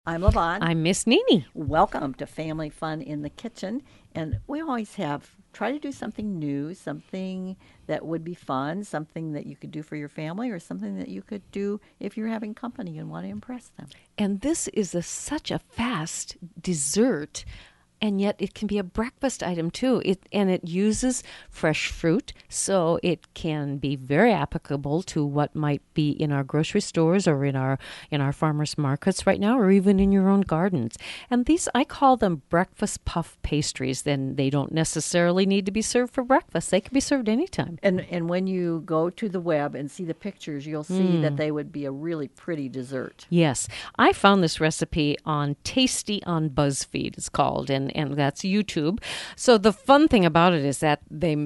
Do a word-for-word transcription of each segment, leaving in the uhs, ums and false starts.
I'm Levon. I'm Miss Nini. Welcome to Family Fun in the Kitchen. And we always have, try to do something new, something that would be fun, something that you could do for your family, or something that you could do if you're having company and want to impress them. And this is a, such a fast dessert, and yet it can be a breakfast item too. It and it uses fresh fruit, so it can be very applicable to what might be in our grocery stores or in our in our farmers markets right now, or even in your own gardens. And these, I call them breakfast puff pastries. Then they don't necessarily need to be served for breakfast. They can be served anytime. And and when you go to the web and see the pictures, you'll see mm. that they would be a really pretty dessert. Yes, I found this recipe on Tasty on BuzzFeed. It's called, and and that's YouTube. So the fun thing about it is that they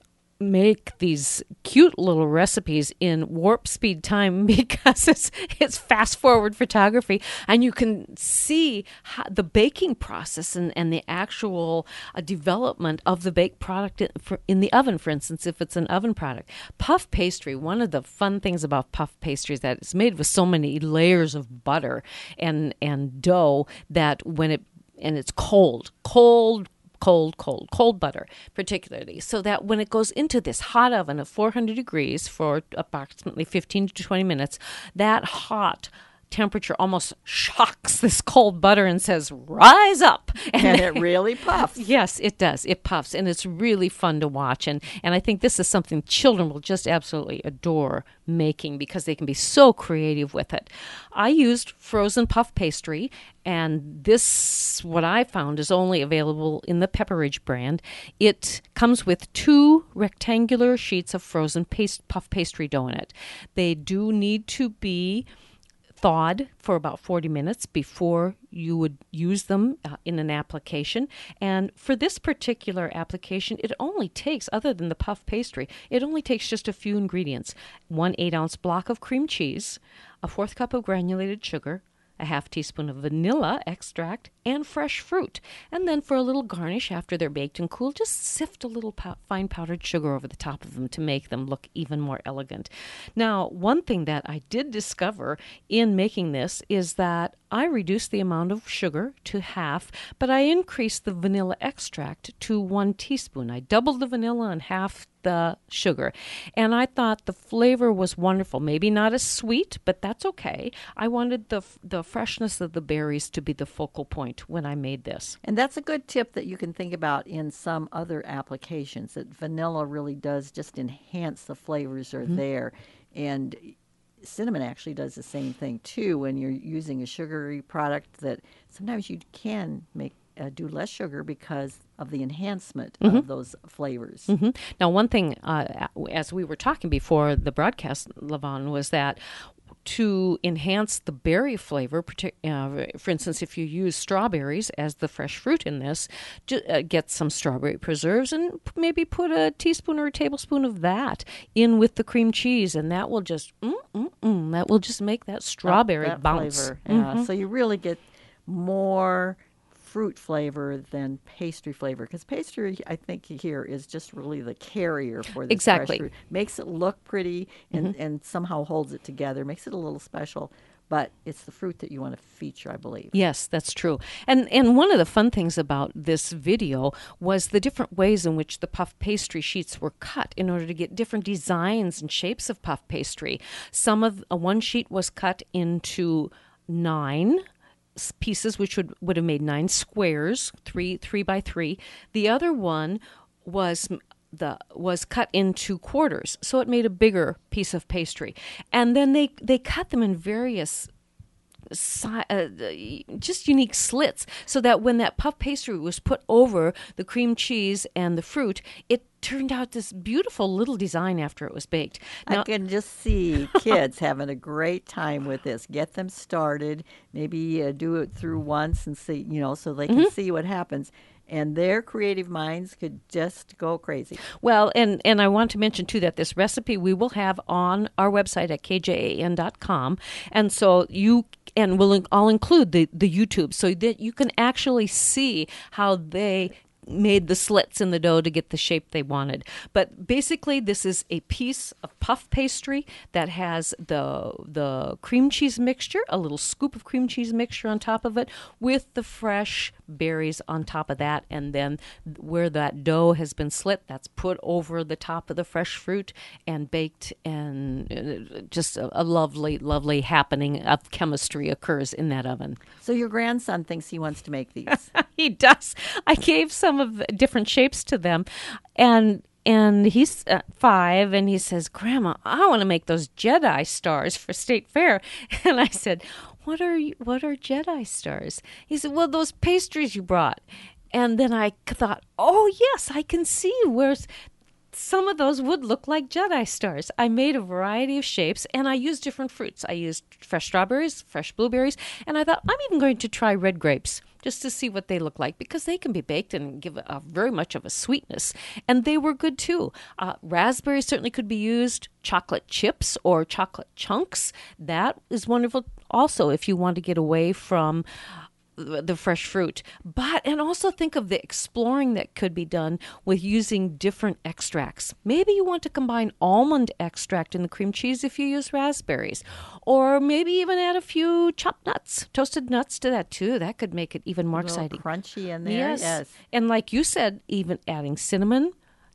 make these cute little recipes in warp speed time because it's it's fast forward photography, and you can see how the baking process and, and the actual uh, development of the baked product in, for, in the oven, for instance, if it's an oven product. Puff pastry, one of the fun things about puff pastry is that it's made with so many layers of butter and and dough that when it and it's cold, cold, cold, cold, cold butter, particularly, so that when it goes into this hot oven of four hundred degrees for approximately fifteen to twenty minutes, that hot temperature almost shocks this cold butter and says, rise up. And, and it really puffs. Yes, it does. It puffs, and it's really fun to watch. And, and I think this is something children will just absolutely adore making because they can be so creative with it. I used frozen puff pastry, and this, what I found, is only available in the Pepperidge brand. It comes with two rectangular sheets of frozen paste, puff pastry dough in it. They do need to be thawed for about forty minutes before you would use them uh, in an application. And for this particular application, it only takes, other than the puff pastry, it only takes just a few ingredients. One eight-ounce block of cream cheese, a fourth cup of granulated sugar, a half teaspoon of vanilla extract, and fresh fruit. And then for a little garnish after they're baked and cool, just sift a little pow- fine powdered sugar over the top of them to make them look even more elegant. Now, one thing that I did discover in making this is that I reduced the amount of sugar to half, but I increased the vanilla extract to one teaspoon. I doubled the vanilla and half the sugar. And I thought the flavor was wonderful. Maybe not as sweet, but that's okay. I wanted the the freshness of the berries to be the focal point when I made this. And that's a good tip that you can think about in some other applications, that vanilla really does just enhance the flavors are mm-hmm. there. And cinnamon actually does the same thing too when you're using a sugary product, that sometimes you can make Uh, do less sugar because of the enhancement mm-hmm. of those flavors. Mm-hmm. Now, one thing, uh, as we were talking before the broadcast, Levon, was that to enhance the berry flavor, uh, for instance, if you use strawberries as the fresh fruit in this, ju- uh, get some strawberry preserves and maybe put a teaspoon or a tablespoon of that in with the cream cheese, and that will just, mm, mm, mm, that will just make that strawberry that, that bounce. Flavor. Yeah. Mm-hmm. So you really get more fruit flavor than pastry flavor, because pastry, I think here, is just really the carrier for this exactly. fresh fruit. Makes it look pretty and, mm-hmm. and somehow holds it together, makes it a little special, but it's the fruit that you want to feature, I believe. Yes, that's true. And and one of the fun things about this video was the different ways in which the puff pastry sheets were cut in order to get different designs and shapes of puff pastry. Some of uh, one sheet was cut into nine pieces, which would, would have made nine squares, three three by three. The other one was the was cut into quarters, so it made a bigger piece of pastry. And then they they cut them in various si- uh, just unique slits, so that when that puff pastry was put over the cream cheese and the fruit, it turned out this beautiful little design after it was baked. Now, I can just see kids having a great time with this. Get them started. Maybe uh, do it through once and see, you know, so they can mm-hmm. see what happens. And their creative minds could just go crazy. Well, and, and I want to mention, too, that this recipe we will have on our website at k j a n dot com. And so you, and we'll, I'll include the, the YouTube so that you can actually see how they made the slits in the dough to get the shape they wanted. But basically, this is a piece of puff pastry that has the the cream cheese mixture, a little scoop of cream cheese mixture on top of it, with the fresh berries on top of that, and then where that dough has been slit, that's put over the top of the fresh fruit and baked, and uh, just a, a lovely, lovely happening of chemistry occurs in that oven. So your grandson thinks he wants to make these. He does. I gave some of the different shapes to them, and and he's uh, five, and he says, "Grandma, I want to make those Jedi stars for State Fair." And I said, "What are you, what are Jedi stars?" He said, "Well, those pastries you brought." And then I thought, "Oh yes, I can see where's." Some of those would look like Jedi stars. I made a variety of shapes, and I used different fruits. I used fresh strawberries, fresh blueberries, and I thought I'm even going to try red grapes just to see what they look like, because they can be baked and give a, very much of a sweetness. And they were good too. Uh, raspberries certainly could be used. Chocolate chips or chocolate chunks, that is wonderful also if you want to get away from the fresh fruit. But, and also think of the exploring that could be done with using different extracts. Maybe you want to combine almond extract in the cream cheese if you use raspberries, or maybe even add a few chopped nuts, toasted nuts to that too. That could make it even more A little exciting. crunchy in there. Yes. Yes. And like you said, even adding cinnamon,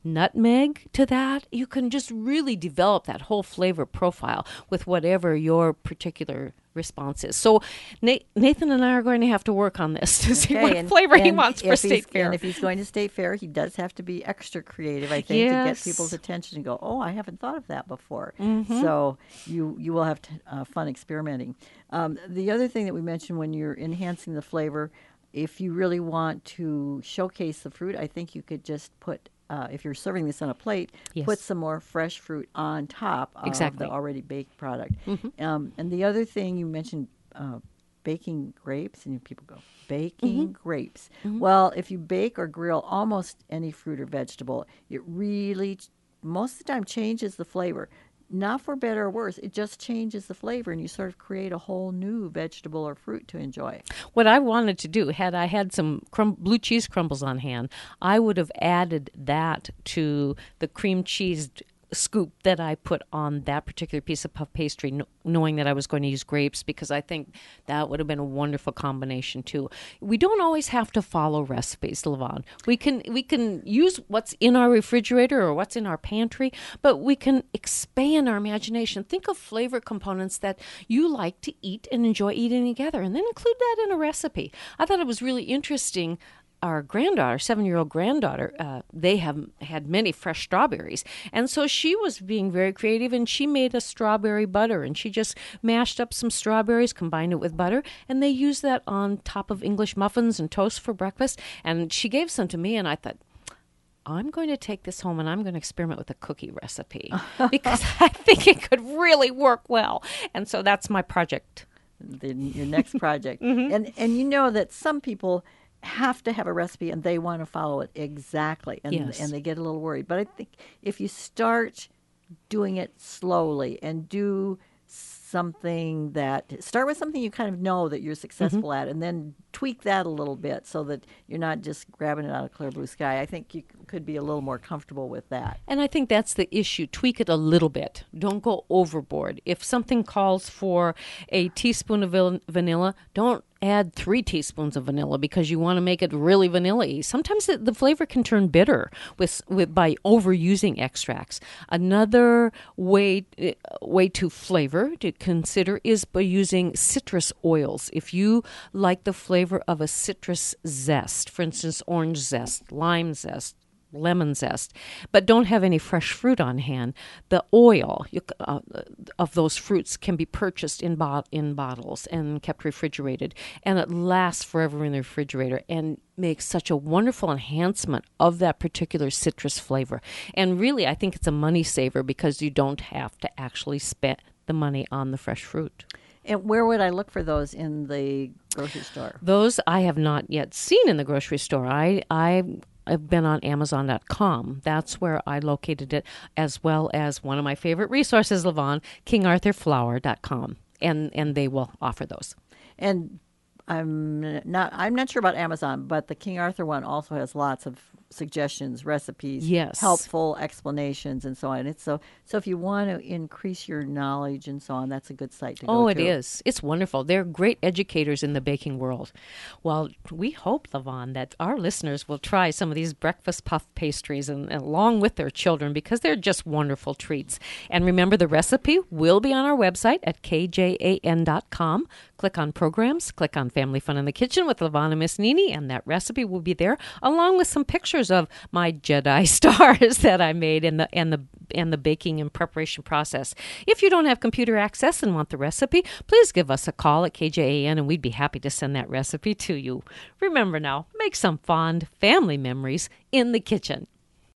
nutmeg to that, you can just really develop that whole flavor profile with whatever your particular response is. So Na- Nathan and I are going to have to work on this to see Okay, what and- flavor he and wants for if State he's- Fair. And if he's going to State Fair, he does have to be extra creative, I think, to get Yes. people's attention and go, oh, I haven't thought of that before. Mm-hmm. So you you will have to, uh, fun experimenting. Um, the other thing that we mentioned when you're enhancing the flavor, if you really want to showcase the fruit, I think you could just put, uh, if you're serving this on a plate, Yes. put some more fresh fruit on top of Exactly. the already baked product. Mm-hmm. Um, and the other thing you mentioned, uh, baking grapes, and people go, baking Mm-hmm. grapes. Well, if you bake or grill almost any fruit or vegetable, it really, most of the time, changes the flavor. Not for better or worse, it just changes the flavor, and you sort of create a whole new vegetable or fruit to enjoy. What I wanted to do, had I had some crum- blue cheese crumbles on hand, I would have added that to the cream cheese scoop that I put on that particular piece of puff pastry, kn- knowing that I was going to use grapes, because I think that would have been a wonderful combination too. We don't always have to follow recipes, Levon. We can we can use what's in our refrigerator or what's in our pantry, but we can expand our imagination. Think of flavor components that you like to eat and enjoy eating together, and then include that in a recipe. I thought it was really interesting. Our granddaughter, seven-year-old granddaughter, uh, they have had many fresh strawberries. And so she was being very creative, and she made a strawberry butter. And she just mashed up some strawberries, combined it with butter, and they used that on top of English muffins and toast for breakfast. And she gave some to me, and I thought, I'm going to take this home and I'm going to experiment with a cookie recipe because I think it could really work well. And so that's my project. The, your next project. And and you know that some people have to have a recipe and they want to follow it exactly, and Yes. and they get a little worried. But I think if you start doing it slowly and do something that start with something you kind of know that you're successful at, and then tweak that a little bit so that you're not just grabbing it out of clear blue sky. I think you c- could be a little more comfortable with that. And I think that's the issue. Tweak it a little bit. Don't go overboard. If something calls for a teaspoon of vil- vanilla, don't add three teaspoons of vanilla because you want to make it really vanilla-y. Sometimes the, the flavor can turn bitter with, with by overusing extracts. Another way uh, way to flavor to consider is by using citrus oils. If you like the flavor of a citrus zest, for instance, orange zest, lime zest, lemon zest, but don't have any fresh fruit on hand, the oil you, uh, of those fruits can be purchased in, bot- in bottles and kept refrigerated, and it lasts forever in the refrigerator and makes such a wonderful enhancement of that particular citrus flavor. And really, I think it's a money saver because you don't have to actually spend the money on the fresh fruit. And where would I look for those in the grocery store? Those I have not yet seen in the grocery store. I I I've been on Amazon dot com. That's where I located it, as well as one of my favorite resources, Levon, King Arthur Flour dot com. And and they will offer those. And I'm not I'm not sure about Amazon, but the King Arthur one also has lots of suggestions, recipes, Yes. helpful explanations, and so on. It's so so if you want to increase your knowledge and so on, that's a good site to go Oh, to. it is. It's wonderful. They're great educators in the baking world. Well, we hope, Levon, that our listeners will try some of these breakfast puff pastries and, and along with their children because they're just wonderful treats. And remember, the recipe will be on our website at k j a n dot com. Click on programs, click on Family Fun in the Kitchen with Levon and Miss Nini, and that recipe will be there, along with some pictures of my Jedi stars that I made and the and the and the baking and preparation process. If you don't have computer access and want the recipe, please give us a call at K J A N and we'd be happy to send that recipe to you. Remember now, make some fond family memories in the kitchen.